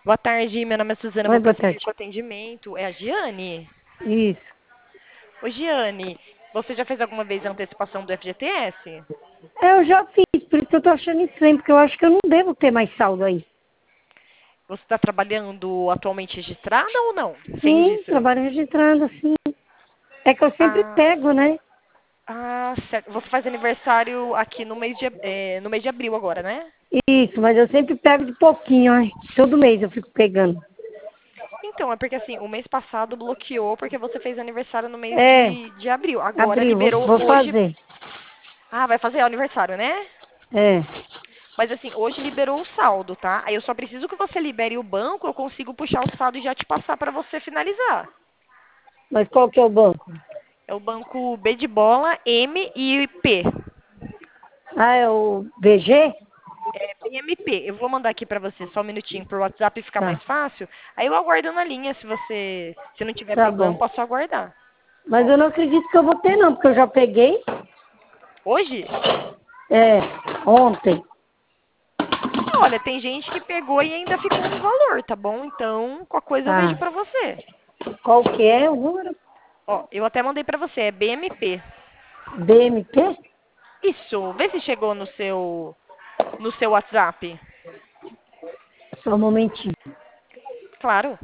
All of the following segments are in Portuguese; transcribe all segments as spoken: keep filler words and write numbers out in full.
Boa tarde, meu nome é Suzana, Oi, vou boa prosseguir tarde. com o atendimento. É a Giane? Isso. Ô, Giane, você já fez alguma vez a antecipação do F G T S? É, eu já fiz, por isso que eu tô achando estranho, porque eu acho que eu não devo ter mais saldo aí. Você está trabalhando atualmente registrada ou não? Sem Sim, registro? trabalho registrando, sim. É que eu sempre Ah, pego, né? ah, certo. Você faz aniversário aqui no mês de, ab- eh, no mês de abril agora, né? Isso, mas eu sempre pego de pouquinho, ó. Todo mês eu fico pegando. Então, é porque assim, o mês passado bloqueou porque você fez aniversário no mês É, de, de abril. Agora abril, vou, liberou vou hoje. fazer. Ah, vai fazer aniversário, né? É, Mas assim, hoje liberou o saldo, tá? Aí eu só preciso que você libere o banco, eu consigo puxar o saldo e já te passar para você finalizar. mas qual que é o banco? É o banco B de bola, M e P. Ah, é o B G? É B M P. Eu vou mandar aqui para você só um minutinho pro WhatsApp ficar mais Tá, fácil. Aí eu aguardo na linha, se você, se não tiver tá problema, bom. eu posso aguardar. Mas Ó, eu não acredito que eu vou ter, não, porque eu já peguei, hoje? é, ontem. Olha, tem gente que pegou e ainda ficou no valor, tá bom? Então, qualquer coisa eu vejo Tá. para você. Qual que é o número? Ó, eu até mandei para você, é B M P. B M P? Isso, vê se chegou no seu no seu WhatsApp. Só um momentinho. Claro.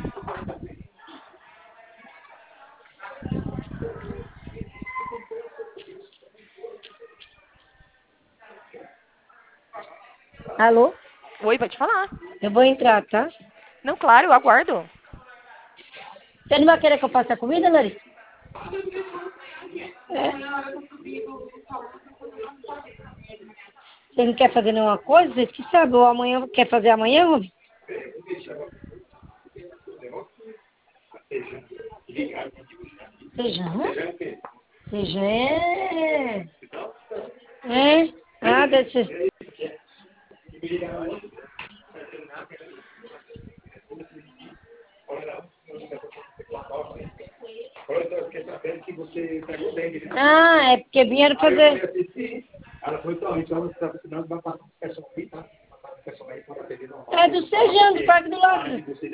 Alô? Oi, pode falar. Eu vou entrar, tá? Não, claro, eu aguardo. Você não vai querer que eu faça a comida, Larissa? É. Você não quer fazer nenhuma coisa? Vocês que sabem, ou amanhã, quer fazer amanhã, homem? Feijão? Feijão é... É? Ah, deve ser... Ah, é porque vieram fazer... É do Sejão, do Parque do Lago.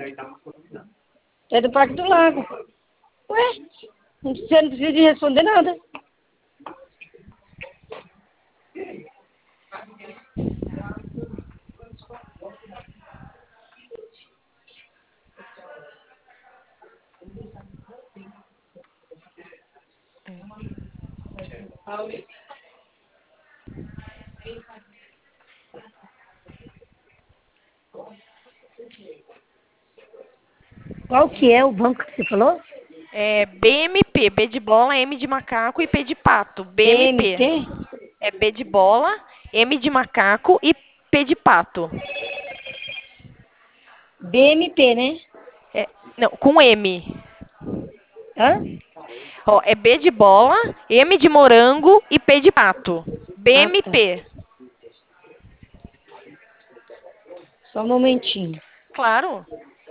É do Parque do Lago. Ué? Você não precisa de responder nada. Qual que é o banco que você falou? É B M P, B de bola, M de macaco e P de pato. B M P. B M P? É B de bola, M de macaco e P de pato. B M P, né? É, não, com M. Hã? Ó, é B de bola, M de morango e P de pato. Ah, tá. B M P. Só um momentinho. Claro.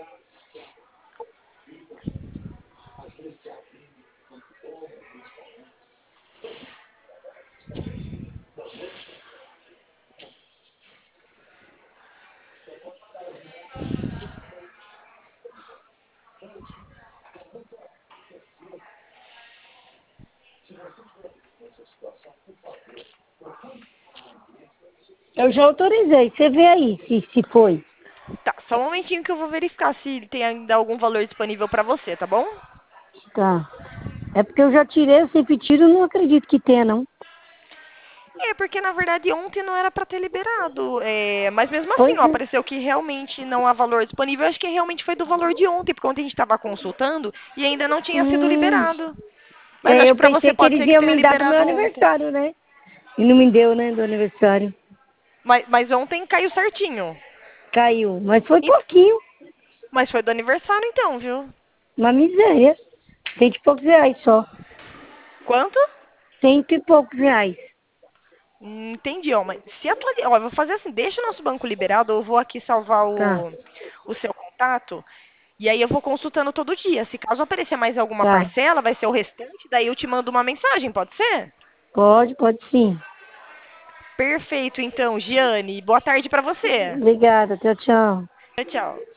Eu já autorizei. Você vê aí se, se foi. Tá, só um momentinho que eu vou verificar se tem ainda algum valor disponível para você, tá bom? Tá. É porque eu já tirei, eu sempre tiro, não acredito que tenha, não. É, porque na verdade ontem não era para ter liberado. É, mas mesmo assim, Pois ó, é. apareceu que realmente não há valor disponível. Eu acho que realmente foi do valor de ontem, porque ontem a gente estava consultando e ainda não tinha sido Hum. liberado. Mas É, acho eu que para você pensei que pode eles ser que iam tenha me dar do meu liberado ontem. aniversário, né? E não me deu, né, do aniversário. Mas, mas ontem caiu certinho. Caiu. Mas foi E- pouquinho. mas foi do aniversário então, viu? Uma miséria. Cento e poucos reais só. Quanto? Cento e poucos reais. Hum, Entendi, ó. Mas se atualizar. Ó, eu vou fazer assim, deixa o nosso banco liberado, eu vou aqui salvar Tá, o, o seu contato. E aí eu vou consultando todo dia. Se caso aparecer mais alguma tá. parcela, vai ser o restante, daí eu te mando uma mensagem, pode ser? Pode, pode sim. Perfeito, então, Giane. Boa tarde pra você. Obrigada. Tchau, tchau. Tchau, tchau.